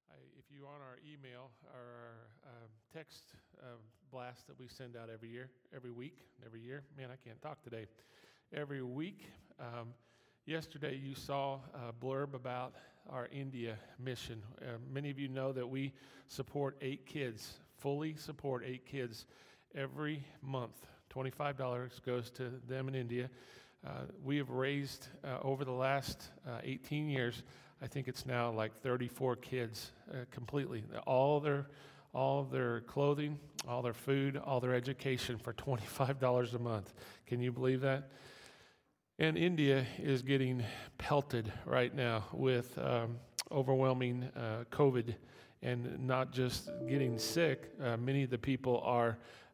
If you on our email or our text blast that we send out every year, man, I can't talk today, every week, yesterday you saw a blurb about our India mission. Many of you know that we support 8 kids, fully support 8 kids every month. $25 goes to them in India. We have raised over the last 18 years, I think it's now like 34 kids completely. All of their clothing, all their food, all their education for $25 a month. Can you believe that? And India is getting pelted right now with overwhelming COVID, and not just getting sick. Many of the people are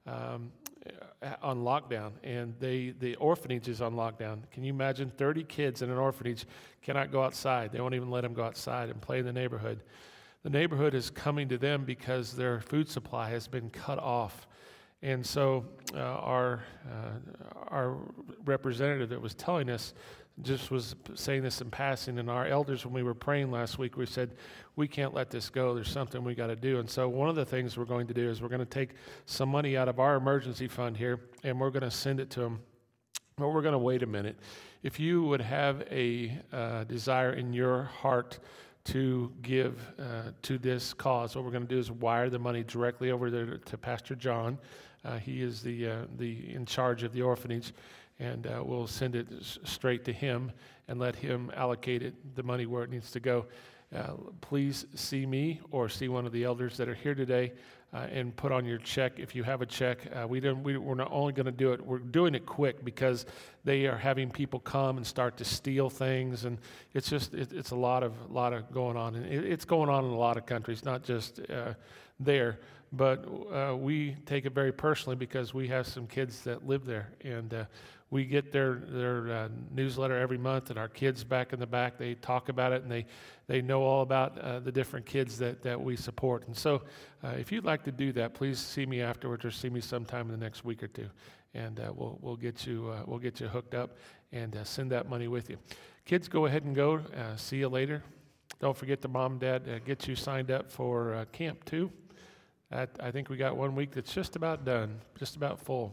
on lockdown, and the orphanage is on lockdown. Can you imagine 30 kids in an orphanage cannot go outside? They won't even let them go outside and play in the neighborhood. The neighborhood is coming to them because their food supply has been cut off. And so our representative that was telling us just was saying this in passing, and our elders, when we were praying last week, we said, we can't let this go. There's something we got to do. And so one of the things we're going to do is we're going to take some money out of our emergency fund here, and we're going to send it to them. But we're going to wait a minute. If you would have a desire in your heart to give to this cause, what we're going to do is wire the money directly over there to Pastor John. He is the in charge of the orphanage, and we'll send it straight to him and let him allocate the money where it needs to go. Please see me or see one of the elders that are here today and put on your check. If you have a check, we're not only going to do it, we're doing it quick because they are having people come and start to steal things, and it's just it's a lot of going on, and it's going on in a lot of countries, not just there. But we take it very personally because we have some kids that live there, and we get their newsletter every month, and our kids back in the back, they talk about it, and they know all about the different kids that we support. And so if you'd like to do that, please see me afterwards or see me sometime in the next week or two, and we'll get you hooked up and send that money with you. Kids, go ahead and go. See you later. Don't forget the mom and dad get you signed up for Camp 2. I think we got 1 week that's just about done, just about full.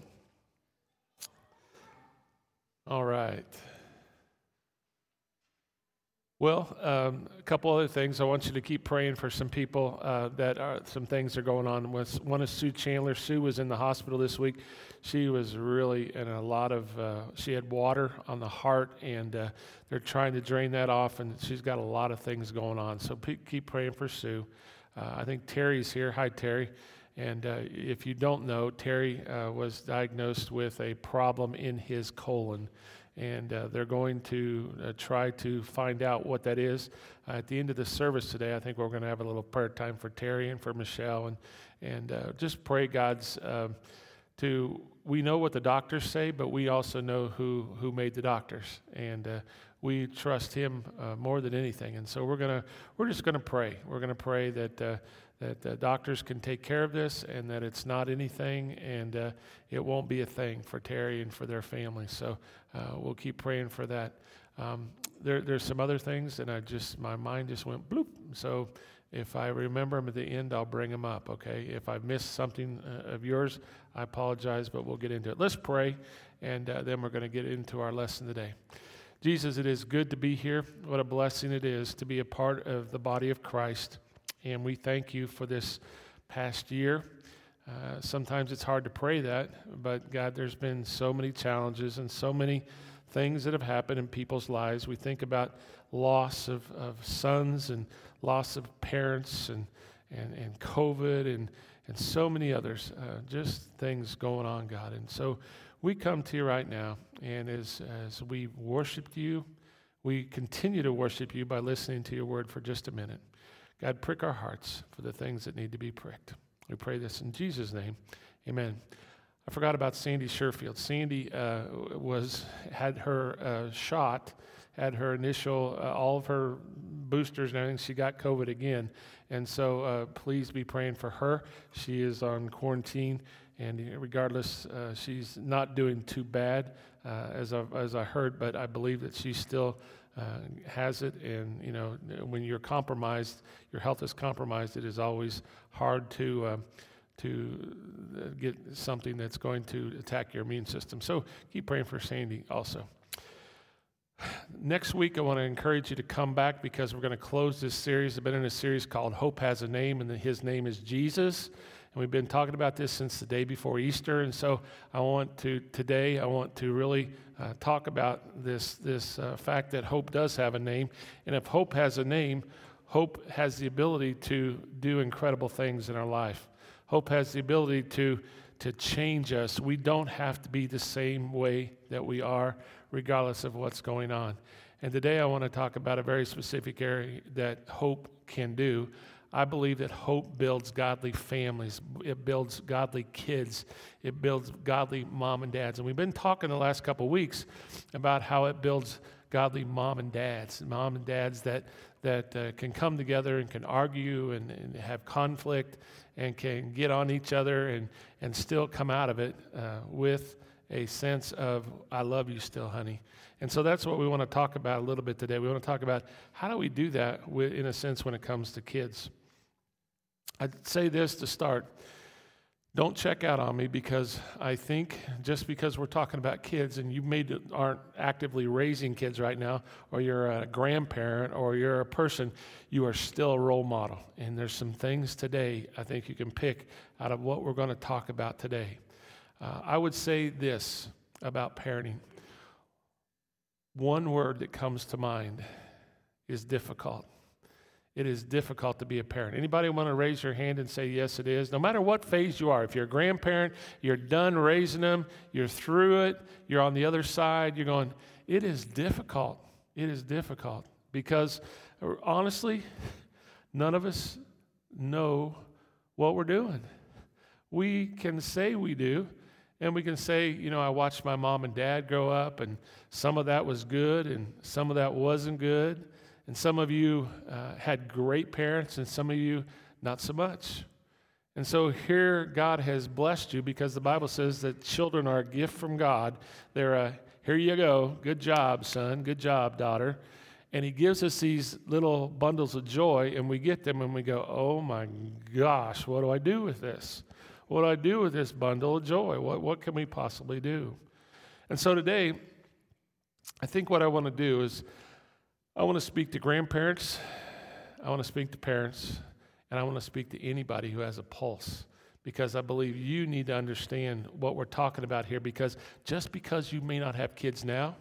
All right. Well, a couple other things. I want you to keep praying for some people some things are going on. One is Sue Chandler. Sue was in the hospital this week. She was really in she had water on the heart, and they're trying to drain that off, and she's got a lot of things going on. So keep praying for Sue. I think Terry's here. Hi, Terry. And if you don't know, Terry was diagnosed with a problem in his colon, and they're going to try to find out what that is. At the end of the service today, I think we're going to have a little prayer time for Terry and for Michelle, and just pray God's we know what the doctors say, but we also know who made the doctors, and we trust Him more than anything. And so we're just gonna pray. We're gonna pray that the doctors can take care of this, and that it's not anything, and it won't be a thing for Terry and for their family. So we'll keep praying for that. There's some other things, and my mind just went bloop. So if I remember them at the end, I'll bring them up, okay? If I missed something of yours, I apologize, but we'll get into it. Let's pray, and then we're going to get into our lesson today. Jesus, it is good to be here. What a blessing it is to be a part of the body of Christ, and we thank you for this past year. Sometimes it's hard to pray that, but God, there's been so many challenges and so many things that have happened in people's lives. We think about loss of sons and loss of parents and COVID and so many others, just things going on, God. And so we come to you right now, and as we worshiped you, we continue to worship you by listening to your word for just a minute. God, prick our hearts for the things that need to be pricked. We pray this in Jesus' name. Amen. I forgot about Sandy Sherfield. Sandy had her shot had her initial, all of her boosters and everything. She got COVID again. And so please be praying for her. She is on quarantine, and regardless, she's not doing too bad, as I heard, but I believe that she still has it. And, when you're compromised, your health is compromised, it is always hard to get something that's going to attack your immune system. So keep praying for Sandy also. Next week, I want to encourage you to come back because we're going to close this series. I've been in a series called Hope Has a Name, and his name is Jesus. And we've been talking about this since the day before Easter. And so today I want to really talk about this fact that hope does have a name. And if hope has a name, hope has the ability to do incredible things in our life. Hope has the ability to change us. We don't have to be the same way that we are, regardless of what's going on. And today I want to talk about a very specific area that hope can do. I believe that hope builds godly families. It builds godly kids. It builds godly mom and dads. And we've been talking the last couple of weeks about how it builds godly mom and dads that can come together and can argue and have conflict and can get on each other and still come out of it with a sense of, I love you still, honey. And so that's what we want to talk about a little bit today. We want to talk about how do we do that in a sense when it comes to kids. I'd say this to start. Don't check out on me because I think just because we're talking about kids and you aren't actively raising kids right now, or you're a grandparent or you're a person, you are still a role model. And there's some things today I think you can pick out of what we're going to talk about today. I would say this about parenting. One word that comes to mind is difficult. It is difficult to be a parent. Anybody want to raise your hand and say, yes, it is? No matter what phase you are, if you're a grandparent, you're done raising them, you're through it, you're on the other side, you're going, it is difficult. It is difficult because, honestly, none of us know what we're doing. We can say we do, and we can say, I watched my mom and dad grow up, and some of that was good, and some of that wasn't good. And some of you had great parents, and some of you not so much. And so here God has blessed you because the Bible says that children are a gift from God. They're here you go, good job, son, good job, daughter. And he gives us these little bundles of joy, and we get them, and we go, oh my gosh, what do I do with this? What do I do with this bundle of joy? What can we possibly do? And so today, I think what I want to do is I want to speak to grandparents, I want to speak to parents, and I want to speak to anybody who has a pulse, because I believe you need to understand what we're talking about here, because just because you may not have kids now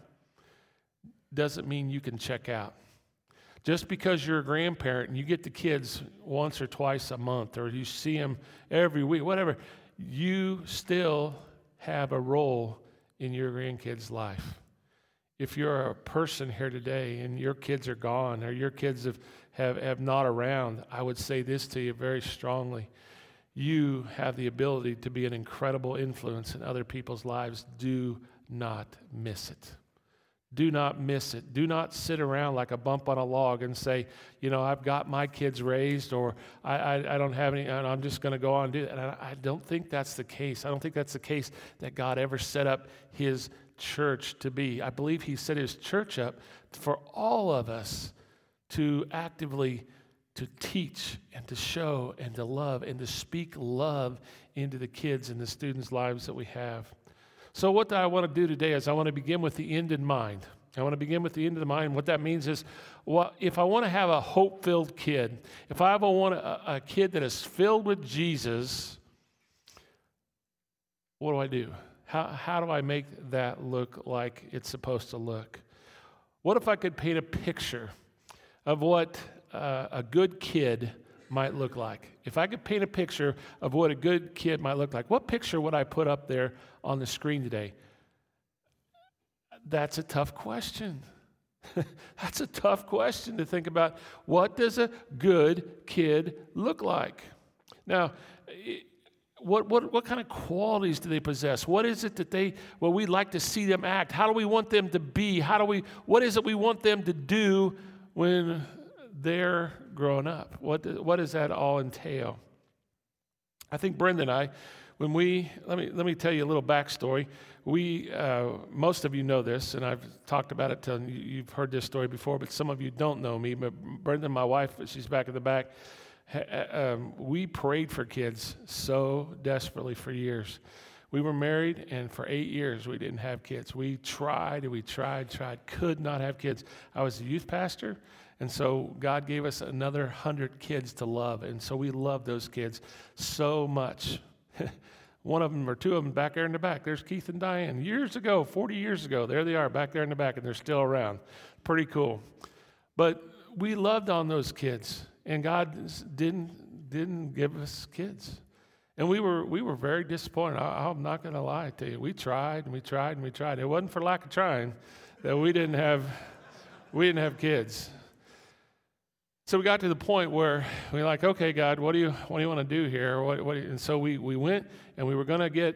doesn't mean you can check out. Just because you're a grandparent and you get the kids once or twice a month, or you see them every week, whatever, you still have a role in your grandkids' life. If you're a person here today and your kids are gone or your kids have not around, I would say this to you very strongly. You have the ability to be an incredible influence in other people's lives. Do not miss it. Do not miss it. Do not sit around like a bump on a log and say, I've got my kids raised, or I don't have any, and I'm just going to go on and do that. And I don't think that's the case. I don't think that's the case that God ever set up his church to be. I believe he set his church up for all of us to actively to teach and to show and to love and to speak love into the kids and the students' lives that we have. So what I want to do today is I want to begin with the end in mind. I want to begin with the end in mind. What that means is, if I want to have a hope-filled kid, if I want a kid that is filled with Jesus, what do I do? How do I make that look like it's supposed to look? What if I could paint a picture of what a good kid might look like? If I could paint a picture of what a good kid might look like, what picture would I put up there on the screen today? That's a tough question. That's a tough question to think about. What does a good kid look like? Now, what kind of qualities do they possess? What is it that we'd like to see them act? How do we want them to be? What is it we want them to do when they're growing up? What does that all entail? I think Brenda and I, let me tell you a little backstory. Most of you know this, and I've talked about it till you've heard this story before, but some of you don't know me. But Brenda, my wife, she's back in the back. We prayed for kids so desperately for years. We were married, and for 8 years we didn't have kids. We tried, could not have kids. I was a youth pastor, and so God gave us another 100 kids to love, and so we loved those kids so much. One of them or two of them back there in the back. There's Keith and Diane. Years ago, 40 years ago, there they are back there in the back, and they're still around. Pretty cool. But we loved on those kids. And God didn't give us kids. And we were very disappointed. I'm not going to lie to you. We tried and we tried and we tried. It wasn't for lack of trying that we didn't have kids. So we got to the point where we were like, okay, God, what do you want to do here? And so we went and we were going to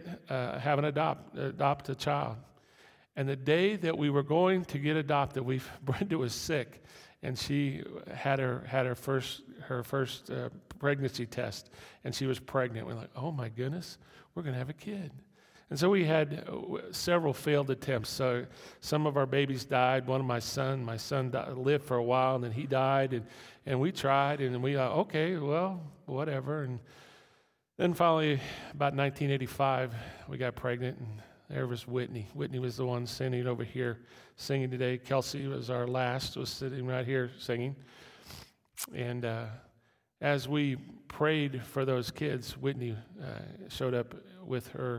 adopt a child. And the day that we were going to get adopted, Brenda was sick. And she had her first pregnancy test, and she was pregnant. We're like, oh my goodness, we're going to have a kid. And so we had several failed attempts. So some of our babies died. My son lived for a while, and then he died. And we tried, and we thought, okay, well, whatever. And then finally, about 1985, we got pregnant, and there was Whitney. Whitney was the one sitting over here singing today. Kelsey was our last, was sitting right here singing. And as we prayed for those kids, Whitney showed up with her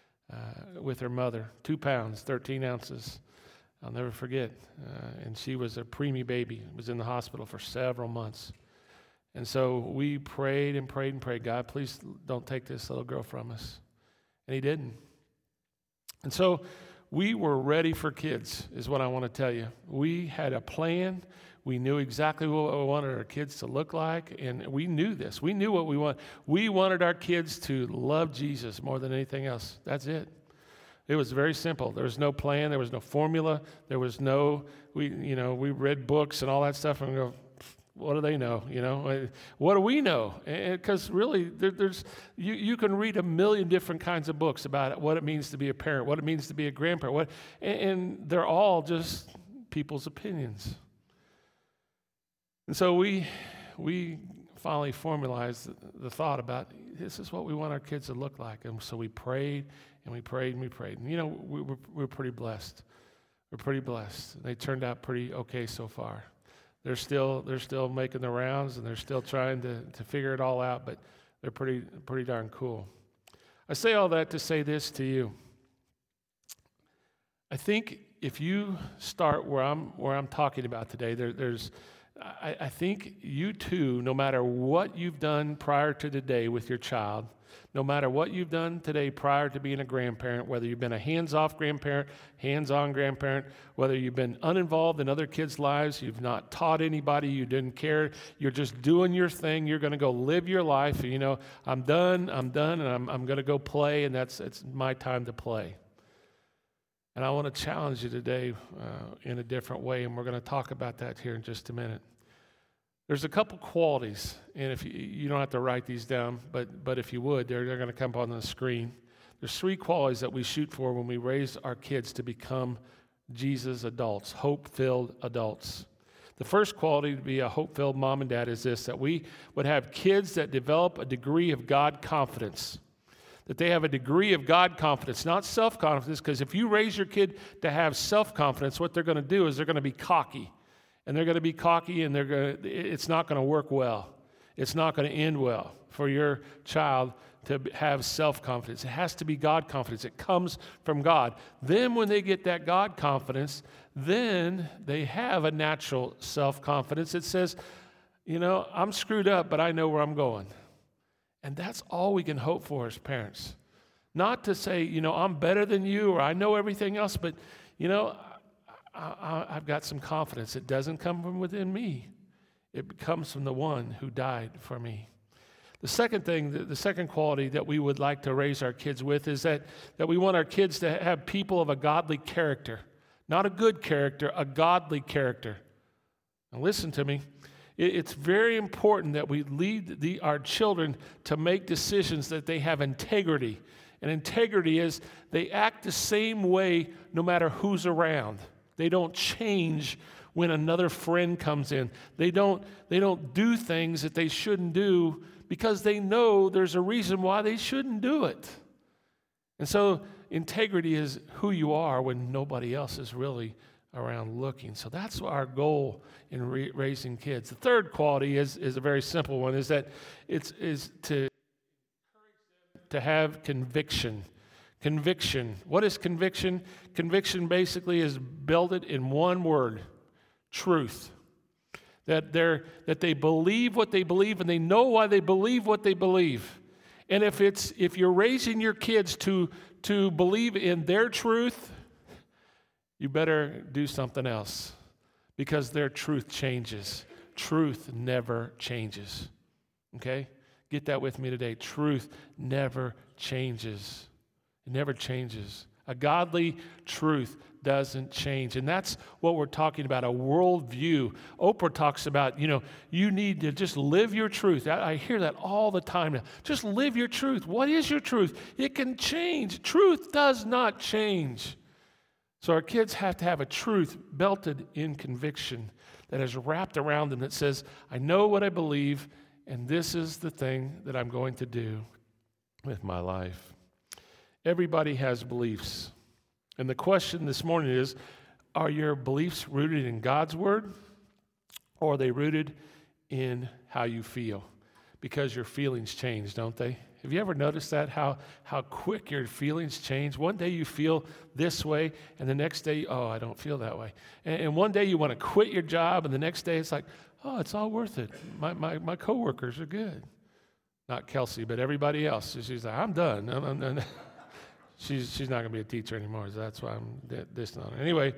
mother, 2 pounds, 13 ounces. I'll never forget. And she was a preemie baby, was in the hospital for several months. And so we prayed and prayed and prayed, God, please don't take this little girl from us. And he didn't. And so we were ready for kids, is what I want to tell you. We had a plan. We knew exactly what we wanted our kids to look like, and we knew this. We knew what we want. We wanted our kids to love Jesus more than anything else. That's it. It was very simple. There was no plan. There was no formula. There was no, we read books and all that stuff, and we go, what do they know? What do we know? Because really, there's you can read a million different kinds of books about what it means to be a parent, what it means to be a grandparent, and they're all just people's opinions. And so we finally formalized the thought about this is what we want our kids to look like. And so we prayed and we prayed and we prayed. And we're pretty blessed. We're pretty blessed. They turned out pretty okay so far. They're still making the rounds, and they're still trying to figure it all out, but they're pretty darn cool. I say all that to say this to you. I think if you start where I'm talking about today, I think you too, no matter what you've done prior to today with your child, no matter what you've done today prior to being a grandparent, whether you've been a hands-off grandparent, hands-on grandparent, whether you've been uninvolved in other kids' lives, you've not taught anybody, you didn't care, you're just doing your thing, you're going to go live your life, and I'm done, and I'm going to go play, and it's my time to play. And I want to challenge you today in a different way, and we're going to talk about that here in just a minute. There's a couple qualities, and if you don't have to write these down, but if you would, they're going to come up on the screen. There's 3 qualities that we shoot for when we raise our kids to become Jesus adults, hope-filled adults. The first quality to be a hope-filled mom and dad is this, that we would have kids that develop a degree of God confidence. That they have a degree of God confidence, not self-confidence, because if you raise your kid to have self-confidence, what they're going to do is they're going to be cocky. And they're going to be cocky, and it's not going to work well. It's not going to end well for your child to have self-confidence. It has to be God confidence. It comes from God. Then when they get that God confidence, then they have a natural self-confidence. It says, I'm screwed up, but I know where I'm going. And that's all we can hope for as parents. Not to say, I'm better than you or I know everything else, but, I've got some confidence. It doesn't come from within me. It comes from the one who died for me. The second thing, the second quality that we would like to raise our kids with is that we want our kids to have people of a godly character. Not a good character, a godly character. Now listen to me. It's very important that we lead our children to make decisions that they have integrity. And integrity is they act the same way no matter who's around. They don't change when another friend comes in. They don't do things that they shouldn't do because they know there's a reason why they shouldn't do it. And so integrity is who you are when nobody else is really around looking. So that's our goal in raising kids. The third quality is a very simple one, is that it's to have conviction. Conviction. What is conviction? Conviction basically is built in one word: truth. That they believe what they believe and they know why they believe what they believe. And if you're raising your kids to believe in their truth, you better do something else, because their truth changes. Truth never changes. Okay? Get that with me today. Truth never changes. It never changes. A godly truth doesn't change. And that's what we're talking about, a worldview. Oprah talks about, you need to just live your truth. I hear that all the time now. Just live your truth. What is your truth? It can change. Truth does not change. So our kids have to have a truth belted in conviction that is wrapped around them that says, I know what I believe, and this is the thing that I'm going to do with my life. Everybody has beliefs. And the question this morning is, are your beliefs rooted in God's word, or are they rooted in how you feel? Because your feelings change, don't they? Have you ever noticed that, how quick your feelings change? One day you feel this way, and the next day, oh, I don't feel that way. And one day you want to quit your job, and the next day it's like, oh, it's all worth it. My coworkers are good. Not Kelsey, but everybody else. She's like, I'm done. I'm done. She's not going to be a teacher anymore, so that's why I'm dissing on her. Anyway,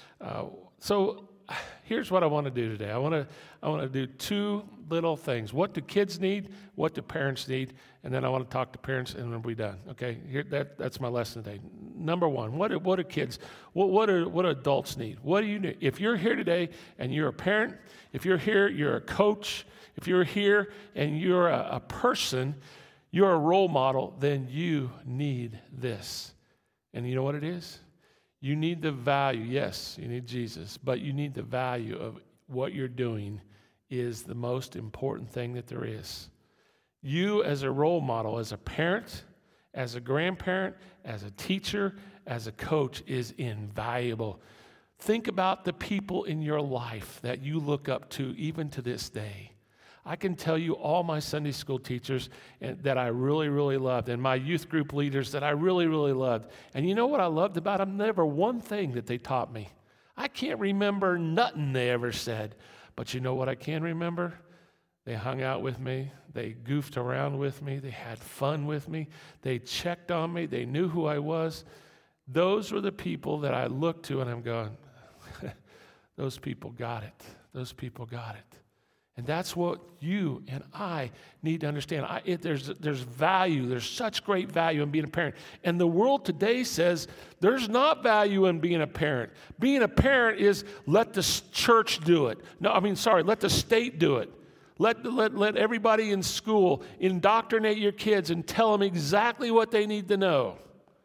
so here's what I want to do today. I want to do two little things. What do kids need? What do parents need? And then I want to talk to parents, and then we'll be done. Okay, that's my lesson today. Number one, what do kids? What do adults need? What do you need? If you're here today and you're a parent, if you're here, you're a coach. If you're here and you're a person, you're a role model, then you need this. And you know what it is? You need the value. Yes, you need Jesus, but you need the value of what you're doing is the most important thing that there is. You as a role model, as a parent, as a grandparent, as a teacher, as a coach is invaluable. Think about the people in your life that you look up to even to this day. I can tell you all my Sunday school teachers that I really, really loved, and my youth group leaders that I really, really loved. And you know what I loved about them? Never one thing that they taught me. I can't remember nothing they ever said. But you know what I can remember? They hung out with me. They goofed around with me. They had fun with me. They checked on me. They knew who I was. Those were the people that I looked to, and I'm going, those people got it. Those people got it. And that's what you and I need to understand. There's value. There's such great value in being a parent. And the world today says there's not value in being a parent. Being a parent is let the church do it. Let the state do it. Let everybody in school indoctrinate your kids and tell them exactly what they need to know.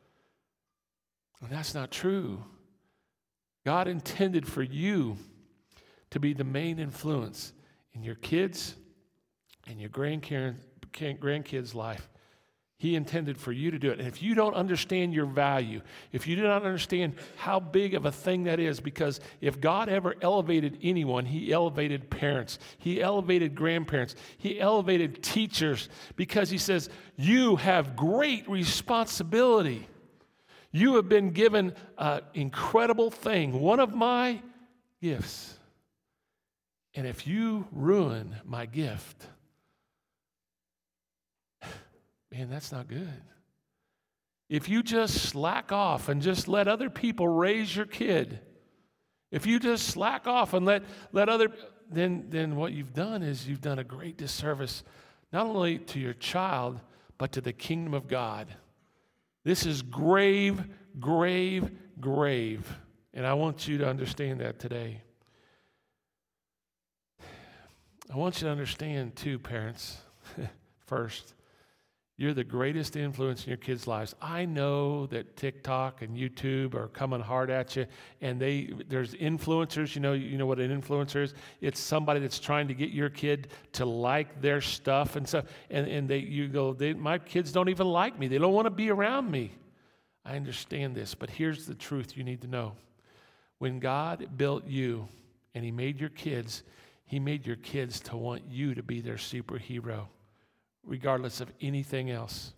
And that's not true. God intended for you to be the main influence in your kids and your grandkids' life. He intended for you to do it. And if you don't understand your value, if you do not understand how big of a thing that is, because if God ever elevated anyone, he elevated parents. He elevated grandparents. He elevated teachers, because he says, you have great responsibility. You have been given an incredible thing, one of my gifts. And if you ruin my gift, man, that's not good. If you just slack off and just let other people raise your kid, if you just slack off and let other, then what you've done is you've done a great disservice not only to your child, but to the kingdom of God. This is grave, grave, grave. And I want you to understand that today. I want you to understand, too, parents, first, you're the greatest influence in your kids' lives. I know that TikTok and YouTube are coming hard at you, and there's influencers. You know what an influencer is? It's somebody that's trying to get your kid to like their stuff and stuff. And my kids don't even like me. They don't want to be around me. I understand this, but here's the truth you need to know. When God built you and He made your kids to want you to be their superhero, regardless of anything else.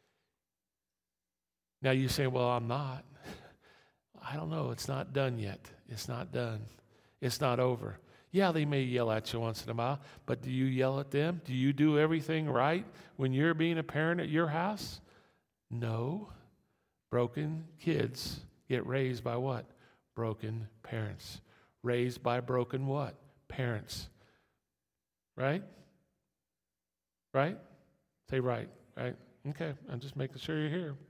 Now you say, well, I'm not. I don't know. It's not done yet. It's not done. It's not over. Yeah, they may yell at you once in a while, but do you yell at them? Do you do everything right when you're being a parent at your house? No. Broken kids get raised by what? Broken parents. Raised by broken what? Parents. Right? Right? Say right. Okay, I'm just making sure you're here.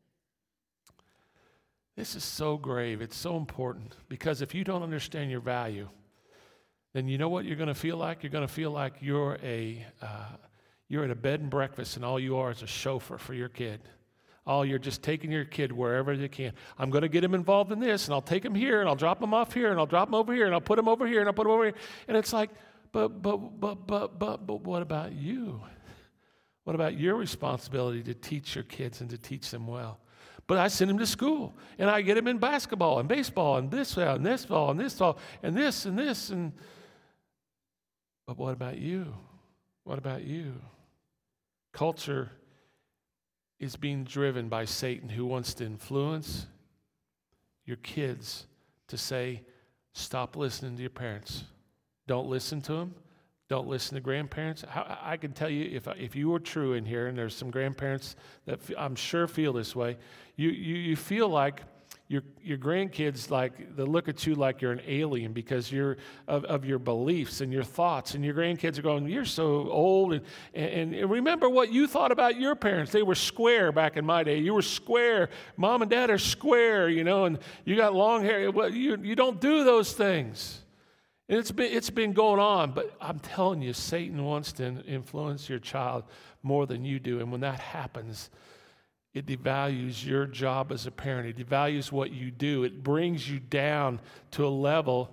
This is so grave. It's so important because if you don't understand your value, then you know what you're going to feel like? You're going to feel like you're at a bed and breakfast and all you are is a chauffeur for your kid. You're just taking your kid wherever you can. I'm going to get him involved in this, and I'll take him here, and I'll drop him off here, and I'll drop him over here, and I'll put him over here, and I'll put him over here. And it's like, but what about you? What about your responsibility to teach your kids and to teach them well? But I send them to school, and I get them in basketball and baseball and this and this ball and this ball and this and this. But what about you? What about you? Culture is being driven by Satan, who wants to influence your kids to say, stop listening to your parents. Don't listen to them. Don't listen to grandparents. I can tell you, if you were true in here, and there's some grandparents that I'm sure feel this way, you feel like your grandkids they look at you like you're an alien because you're of your beliefs and your thoughts, and your grandkids are going, you're so old, and remember what you thought about your parents. They were square back in my day. You were square. Mom and dad are square, and you got long hair. Well, you don't do those things. And it's been going on, but I'm telling you, Satan wants to influence your child more than you do. And when that happens, it devalues your job as a parent. It devalues what you do. It brings you down to a level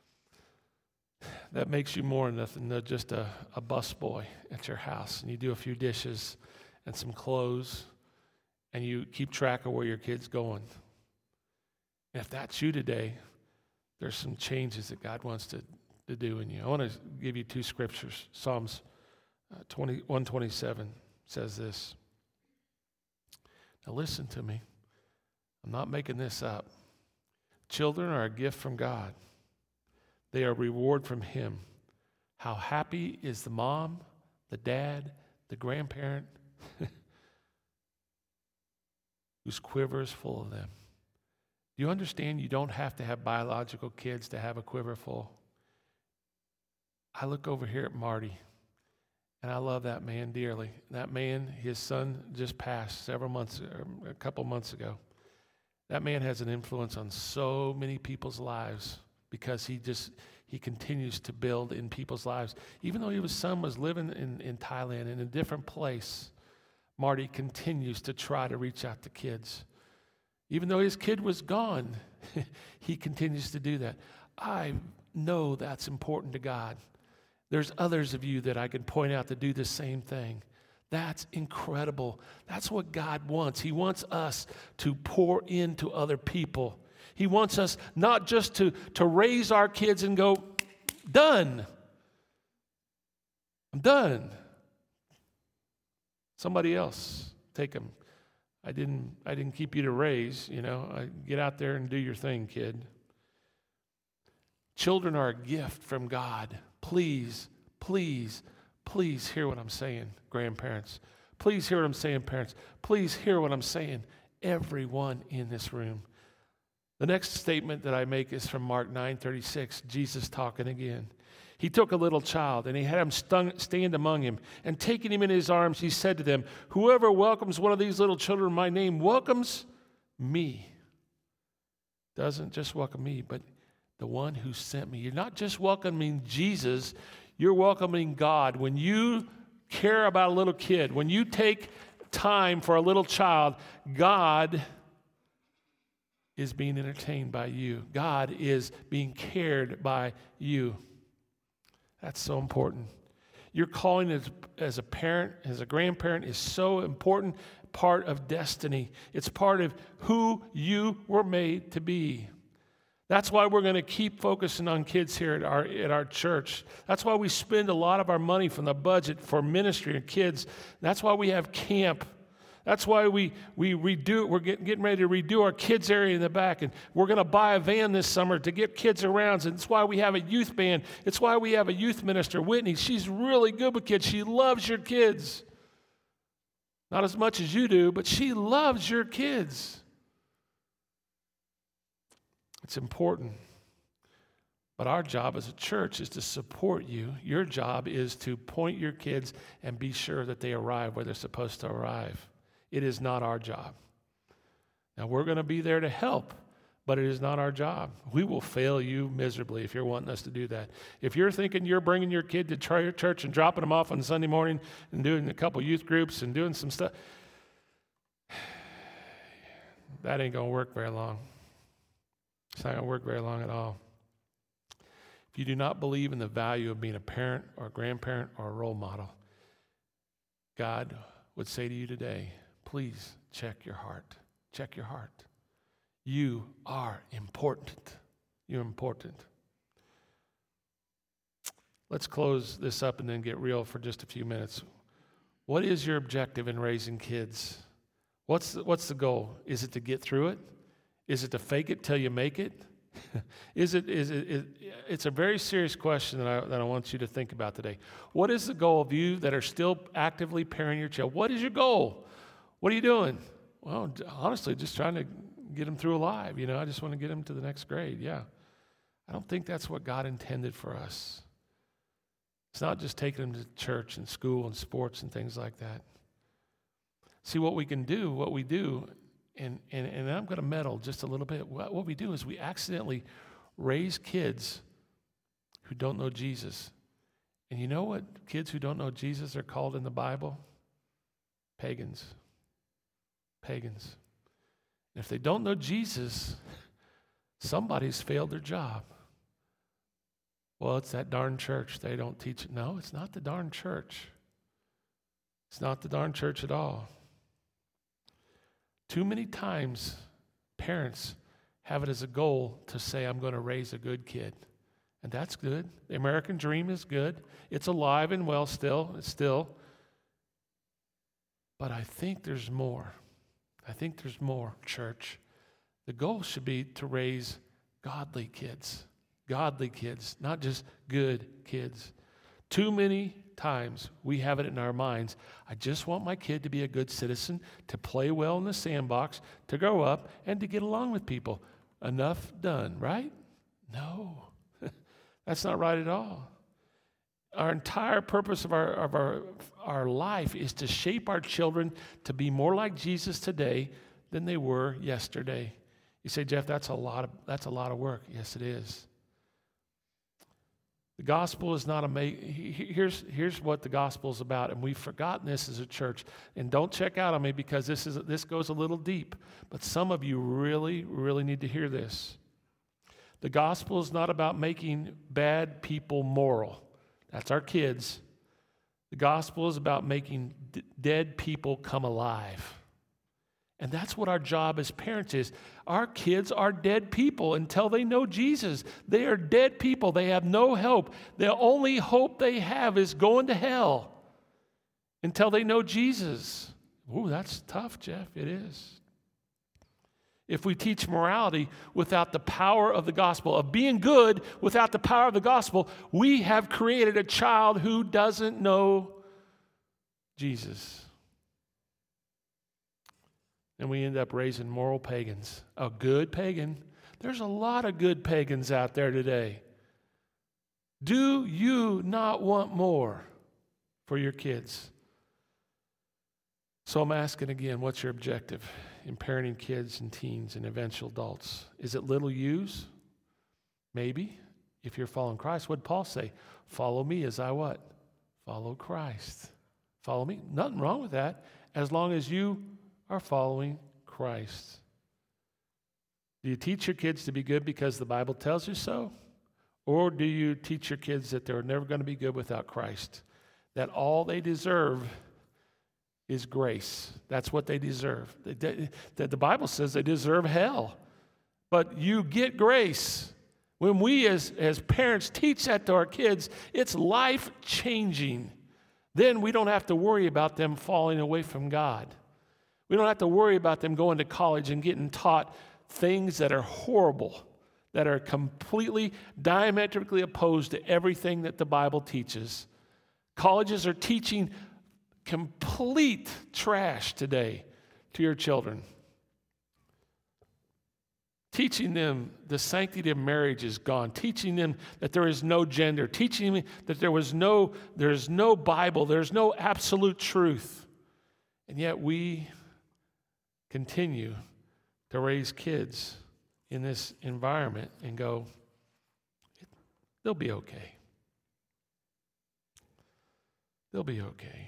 that makes you more than just a busboy at your house. And you do a few dishes and some clothes, and you keep track of where your kid's going. And if that's you today, there's some changes that God wants to do in you. I want to give you two scriptures. Psalms 127 says this. Now listen to me. I'm not making this up. Children are a gift from God. They are a reward from Him. How happy is the mom, the dad, the grandparent whose quiver is full of them. Do you understand you don't have to have biological kids to have a quiver full? I look over here at Marty, and I love that man dearly. That man, his son just passed a couple months ago. That man has an influence on so many people's lives because he continues to build in people's lives. Even though his son was living in Thailand in a different place, Marty continues to try to reach out to kids. Even though his kid was gone, he continues to do that. I know that's important to God. There's others of you that I can point out to do the same thing. That's incredible. That's what God wants. He wants us to pour into other people. He wants us not just to raise our kids and go, done. I'm done. Somebody else, take them. I didn't keep you to raise, Get out there and do your thing, kid. Children are a gift from God. Please, please, please hear what I'm saying, grandparents. Please hear what I'm saying, parents. Please hear what I'm saying, everyone in this room. The next statement that I make is from Mark 9:36, Jesus talking again. He took a little child, and he had him stand among him. And taking him in his arms, he said to them, whoever welcomes one of these little children in my name welcomes me. Doesn't just welcome me, but the one who sent me. You're not just welcoming Jesus, you're welcoming God. When you care about a little kid, when you take time for a little child, God is being entertained by you. God is being cared by you. That's so important. Your calling as a parent, as a grandparent, is so important part of destiny. It's part of who you were made to be. That's why we're going to keep focusing on kids here at our church. That's why we spend a lot of our money from the budget for ministry and kids. That's why we have camp. That's why we're getting ready to redo our kids area in the back, and we're going to buy a van this summer to get kids around, and it's why we have a youth band. It's why we have a youth minister, Whitney. She's really good with kids. She loves your kids. Not as much as you do, but she loves your kids. It's important. But our job as a church is to support you. Your job is to point your kids and be sure that they arrive where they're supposed to arrive. It is not our job. Now, we're going to be there to help, but it is not our job. We will fail you miserably if you're wanting us to do that. If you're thinking you're bringing your kid to church and dropping them off on Sunday morning and doing a couple youth groups and doing some stuff, that ain't going to work very long. It's not going to work very long at all. If you do not believe in the value of being a parent or a grandparent or a role model, God would say to you today, please check your heart. Check your heart. You are important. You're important. Let's close this up and then get real for just a few minutes. What is your objective in raising kids? What's the goal? Is it to get through it? Is it to fake it till you make it? It's a very serious question that I want you to think about today. What is the goal of you that are still actively parenting your child? What is your goal? What are you doing? Well, honestly, just trying to get them through alive. I just want to get them to the next grade. Yeah. I don't think that's what God intended for us. It's not just taking them to church and school and sports and things like that. See, what we do, and I'm going to meddle just a little bit. What we do is we accidentally raise kids who don't know Jesus. And you know what kids who don't know Jesus are called in the Bible? Pagans. Pagans. And if they don't know Jesus, somebody's failed their job. Well, it's that darn church. They don't teach it. No, it's not the darn church. It's not the darn church at all. Too many times, parents have it as a goal to say, I'm going to raise a good kid. And that's good. The American dream is good. It's alive and well still. It's still. But I think there's more. I think there's more, church. The goal should be to raise godly kids. Godly kids, not just good kids. Too many times we have it in our minds, I just want my kid to be a good citizen, to play well in the sandbox, to grow up, and to get along with people. Enough done, right? No, that's not right at all. Our entire purpose of our life is to shape our children to be more like Jesus today than they were yesterday. You say, Jeff, that's a lot of work. Yes, it is. The gospel is not here's what the gospel is about, and we've forgotten this as a church. And don't check out on me because this goes a little deep, but some of you really, really need to hear this. The gospel is not about making bad people moral. That's our kids. The gospel is about making dead people come alive. And that's what our job as parents is. Our kids are dead people until they know Jesus. They are dead people. They have no hope. The only hope they have is going to hell until they know Jesus. Ooh, that's tough, Jeff. It is. If we teach morality without the power of the gospel, of being good without the power of the gospel, we have created a child who doesn't know Jesus. And we end up raising moral pagans. A good pagan. There's a lot of good pagans out there today. Do you not want more for your kids? So I'm asking again, what's your objective in parenting kids and teens and eventual adults? Is it little U's? Maybe. If you're following Christ, what did Paul say? Follow me as I what? Follow Christ. Follow me. Nothing wrong with that as long as you are following Christ. Do you teach your kids to be good because the Bible tells you so? Or do you teach your kids that they're never going to be good without Christ? That all they deserve is grace. That's what they deserve. The Bible says they deserve hell. But you get grace. When we as parents teach that to our kids, it's life-changing. Then we don't have to worry about them falling away from God. We don't have to worry about them going to college and getting taught things that are horrible, that are completely diametrically opposed to everything that the Bible teaches. Colleges are teaching complete trash today to your children. Teaching them the sanctity of marriage is gone. Teaching them that there is no gender. Teaching them that there's no Bible. There's no absolute truth. And yet we continue to raise kids in this environment and go, they'll be okay. They'll be okay.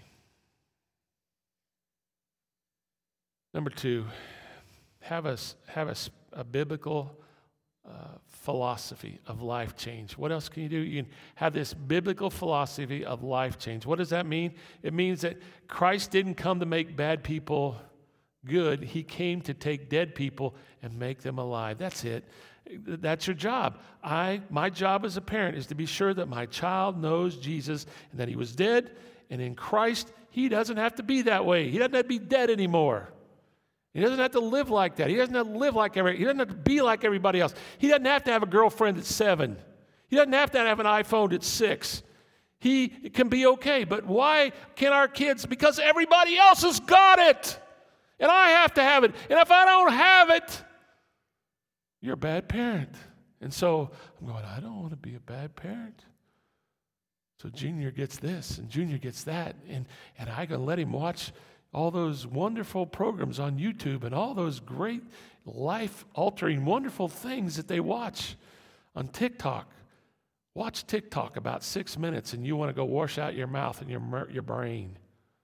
Number 2, have a biblical philosophy of life change. What else can you do? You can have this biblical philosophy of life change. What does that mean? It means that Christ didn't come to make bad people good. He came to take dead people and make them alive. That's it. That's your job. My job as a parent is to be sure that my child knows Jesus and that he was dead, and in Christ, he doesn't have to be that way. He doesn't have to be dead anymore. He doesn't have to live like that. He doesn't have to live like he doesn't have to be like everybody else. He doesn't have to have a girlfriend at 7. He doesn't have to have an iPhone at 6. He can be okay. But why can our kids? Because everybody else has got it. And I have to have it. And if I don't have it, you're a bad parent. And so I'm going, I don't want to be a bad parent. So Junior gets this and Junior gets that. And I can let him watch all those wonderful programs on YouTube and all those great life-altering, wonderful things that they watch on TikTok. Watch TikTok about 6 minutes and you want to go wash out your mouth and your brain.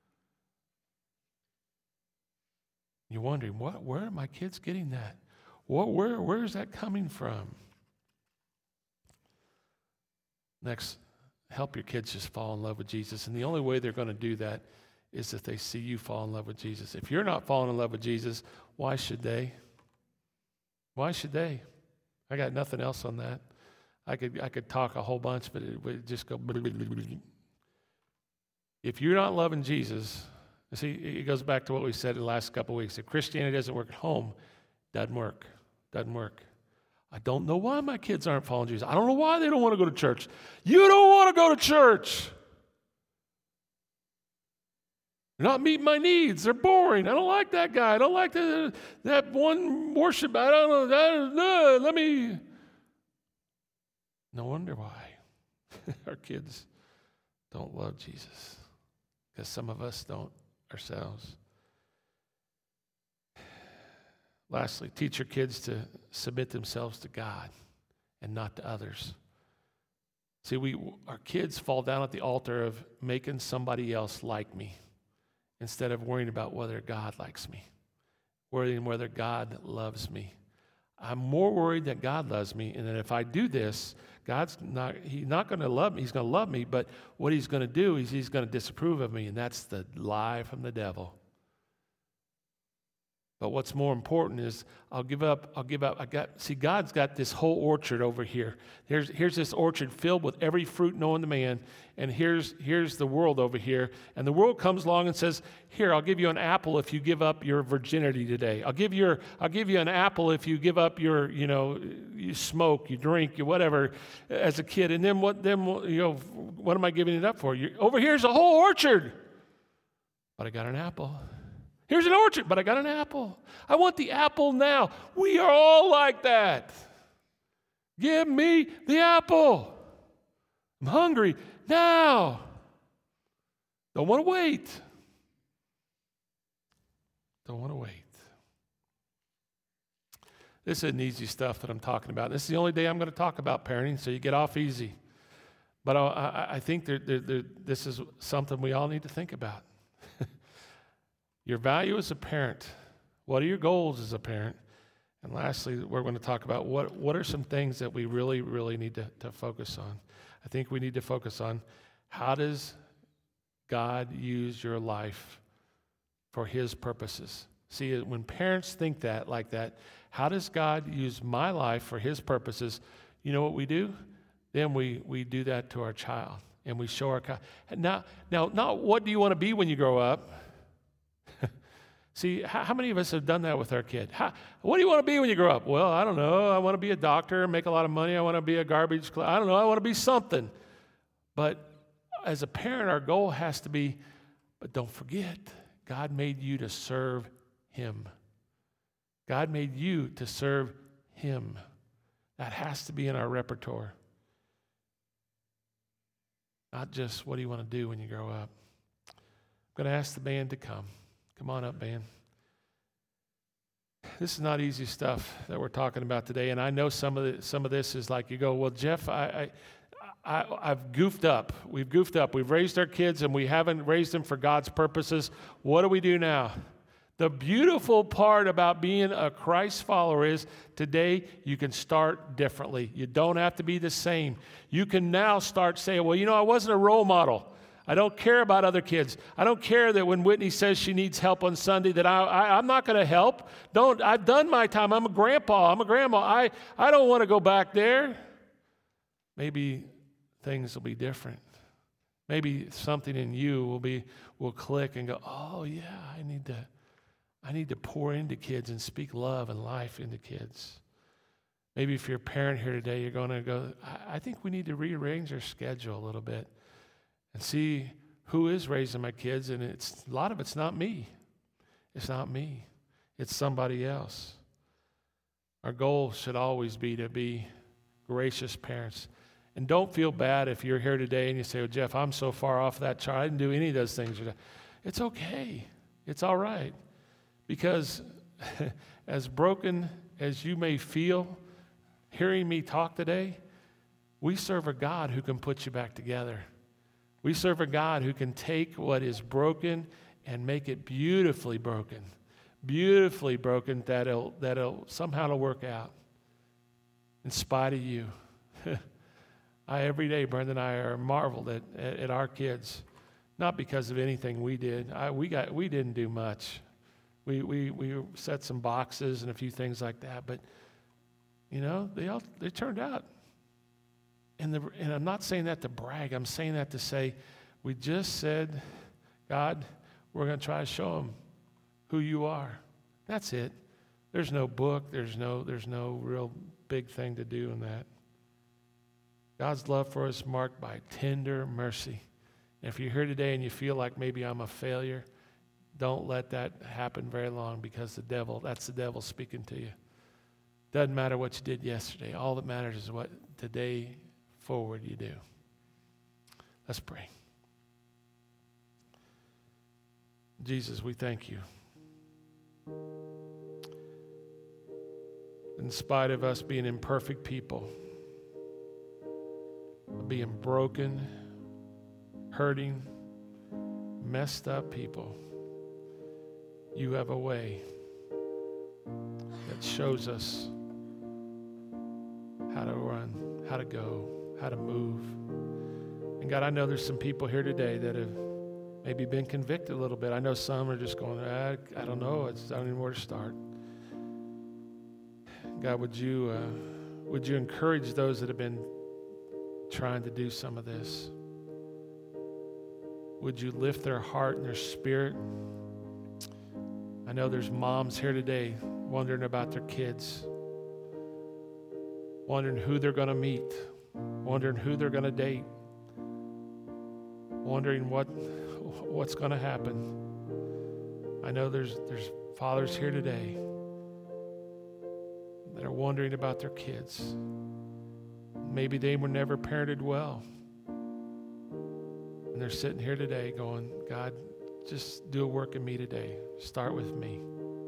You're wondering, where are my kids getting that? Where is that coming from? Next, help your kids just fall in love with Jesus. And the only way they're going to do that is if they see you fall in love with Jesus. If you're not falling in love with Jesus, why should they? Why should they? I got nothing else on that. I could talk a whole bunch, but it would just go. If you're not loving Jesus, see, it goes back to what we said in the last couple of weeks. If Christianity doesn't work at home, doesn't work. Doesn't work. I don't know why my kids aren't following Jesus. I don't know why they don't want to go to church. You don't want to go to church. They're not meeting my needs. They're boring. I don't like that guy. I don't like that one worship. I don't know. Let me. No wonder why our kids don't love Jesus. Because some of us don't ourselves. Lastly, teach your kids to submit themselves to God and not to others. See, our kids fall down at the altar of making somebody else like me instead of worrying about whether God likes me, worrying whether God loves me. I'm more worried that God loves me, and that if I do this, He's not going to love me. He's going to love me, but what He's going to do is He's going to disapprove of me, and that's the lie from the devil. But what's more important is I'll give up. God's got this whole orchard over here. Here's this orchard filled with every fruit known to man, and here's the world over here. And the world comes along and says, "Here, I'll give you an apple if you give up your virginity today. I'll give you an apple if you give up your, you smoke, you drink, you whatever, as a kid. And then what am I giving it up for? Over here's a whole orchard, but I got an apple." Here's an orchard, but I got an apple. I want the apple now. We are all like that. Give me the apple. I'm hungry now. Don't want to wait. Don't want to wait. This isn't easy stuff that I'm talking about. This is the only day I'm going to talk about parenting, so you get off easy. But I think this is something we all need to think about. Your value as a parent. What are your goals as a parent? And lastly, we're going to talk about what are some things that we really, really need to focus on. I think we need to focus on how does God use your life for His purposes. See, when parents think that like that, how does God use my life for His purposes? You know what we do? Then we do that to our child, and we show our now not what do you want to be when you grow up? See, how many of us have done that with our kid? What do you want to be when you grow up? Well, I don't know. I want to be a doctor, make a lot of money. I want to be a garbage collector. I don't know. I want to be something. But as a parent, our goal has to be, but don't forget, God made you to serve Him. God made you to serve Him. That has to be in our repertoire. Not just what do you want to do when you grow up. I'm going to ask the band to come. Come on up, band. This is not easy stuff that we're talking about today, and I know some of this is like you go, well, Jeff, I've goofed up. We've goofed up. We've raised our kids, and we haven't raised them for God's purposes. What do we do now? The beautiful part about being a Christ follower is today you can start differently. You don't have to be the same. You can now start saying, well, I wasn't a role model. I don't care about other kids. I don't care that when Whitney says she needs help on Sunday that I'm not going to help. I've done my time. I'm a grandpa. I'm a grandma. I don't want to go back there. Maybe things will be different. Maybe something in you will click and go, oh yeah, I need to pour into kids and speak love and life into kids. Maybe if you're a parent here today, you're going to go, I think we need to rearrange our schedule a little bit and see who is raising my kids, and a lot of it's not me. It's not me. It's somebody else. Our goal should always be to be gracious parents. And don't feel bad if you're here today and you say, well, Jeff, I'm so far off that chart. I didn't do any of those things. It's okay. It's all right. Because as broken as you may feel hearing me talk today, we serve a God who can put you back together. We serve a God who can take what is broken and make it beautifully broken that'll somehow work out in spite of you. Every day, Brenda and I are marveled at our kids, not because of anything we did. We didn't do much. We set some boxes and a few things like that, but they turned out. And I'm not saying that to brag. I'm saying that to say, we just said, God, we're going to try to show them who you are. That's it. There's no book. There's no real big thing to do in that. God's love for us marked by tender mercy. And if you're here today and you feel like maybe I'm a failure, don't let that happen very long, because that's the devil speaking to you. Doesn't matter what you did yesterday. All that matters is what today forward you do. Let's pray. Jesus, we thank you. In spite of us being imperfect people, being broken, hurting, messed up people, you have a way that shows us how to run, how to go, how to move. And God, I know there's some people here today that have maybe been convicted a little bit. I know some are just going, I don't know, I don't even know where to start. God, would you encourage those that have been trying to do some of this? Would you lift their heart and their spirit? I know there's moms here today wondering about their kids, wondering who they're going to meet, wondering who they're going to date, wondering what's going to happen. I know there's fathers here today that are wondering about their kids. Maybe they were never parented well. And they're sitting here today going, God, just do a work in me today. Start with me.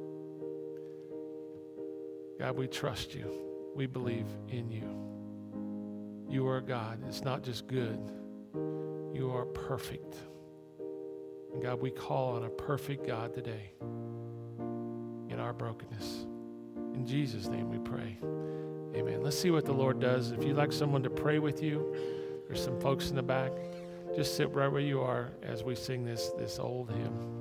God, we trust you. We believe in you. You are God. It's not just good. You are perfect. And God, we call on a perfect God today in our brokenness. In Jesus' name we pray. Amen. Let's see what the Lord does. If you'd like someone to pray with you, there's some folks in the back. Just sit right where you are as we sing this old hymn.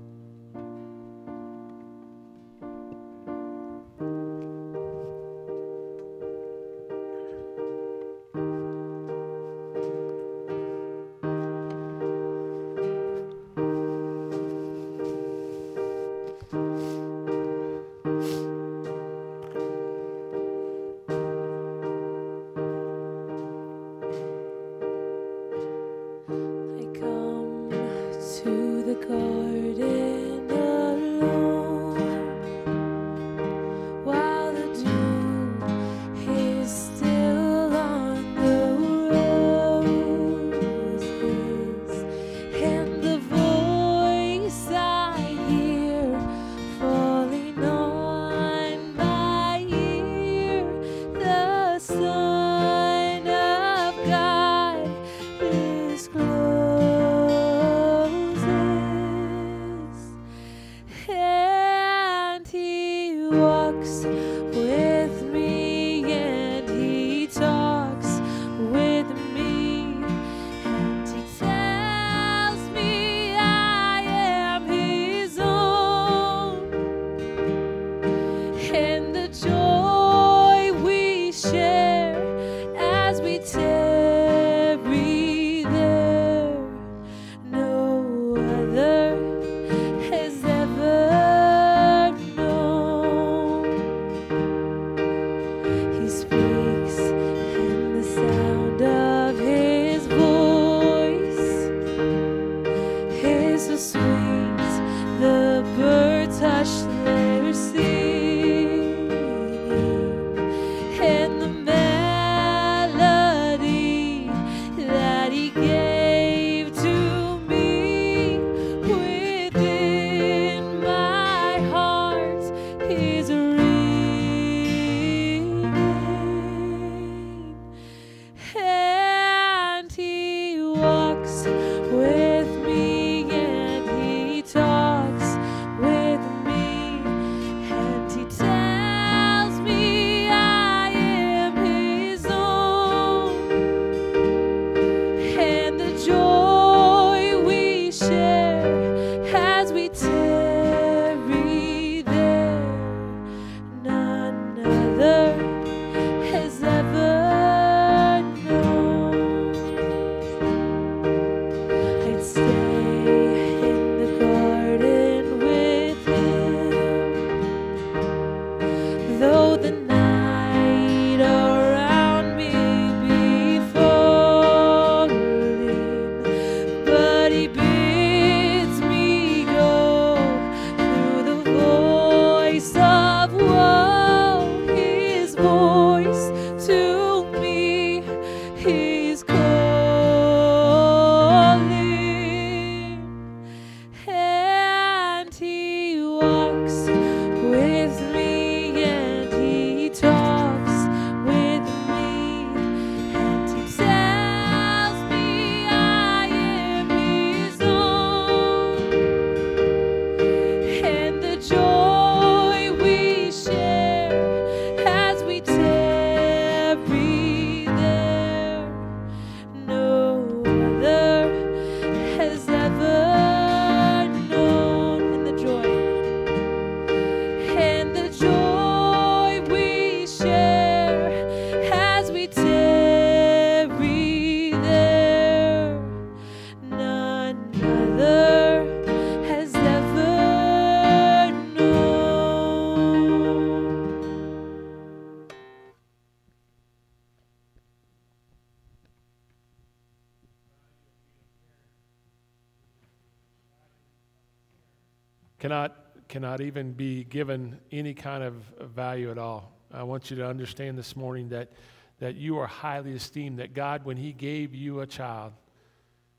cannot even be given any kind of value at all. I want you to understand this morning that you are highly esteemed, that God, when he gave you a child,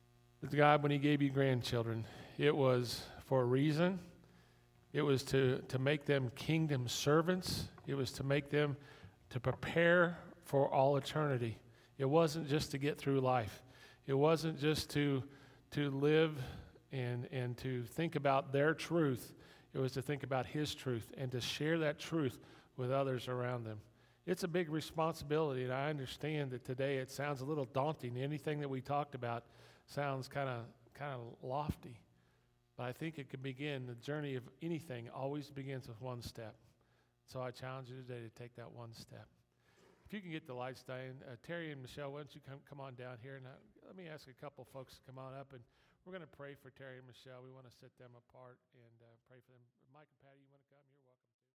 God, when he gave you grandchildren, it was for a reason. It was to make them kingdom servants. It was to make them to prepare for all eternity. It wasn't just to get through life. It wasn't just to live and to think about their truth. It was to think about his truth and to share that truth with others around them. It's a big responsibility, and I understand that today it sounds a little daunting. Anything that we talked about sounds kind of lofty. But I think it can begin, the journey of anything always begins with one step. So I challenge you today to take that one step. If you can get the lights down, Terry and Michelle, why don't you come on down here? And let me ask a couple folks to come on up, and we're going to pray for Terry and Michelle. We want to set them apart and pray for them. Mike and Patty, you want to come? You're welcome.